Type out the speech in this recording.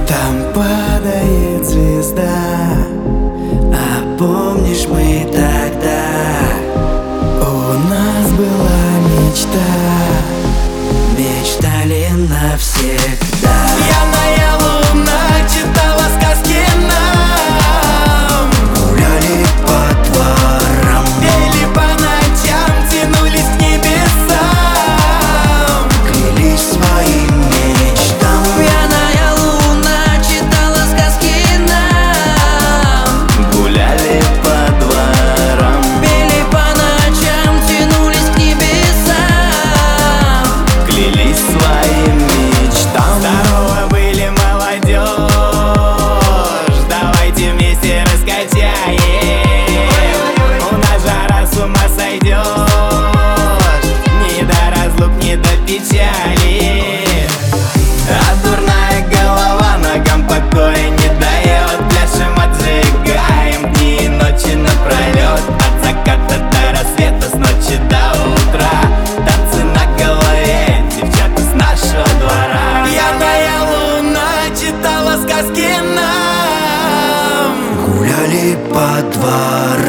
Там падает звезда, а помнишь мы тогда? У нас была мечта, мечтали навсегда. Пьяная луна читала сказки нам, гуляли по дворам, пели по ночам, тянулись к небесам, клялись своим мечтам. Пьяная луна читала сказки нам, гуляли по дворам, пели по ночам, тянулись к небесам, клялись своим мечтам. Здорово были, молодежь, давайте вместе раскачаем. У нас жара, с ума сойдешь, ни до разлук, ни до печали. А дурная голова ногам покоя не дает. Пляшем, отжигаем дни и ночи напролет. От заката до рассвета, с ночи до утра. Танцы на голове, девчата с нашего двора. Пьяная луна читала сказки нам, гуляли по дворам.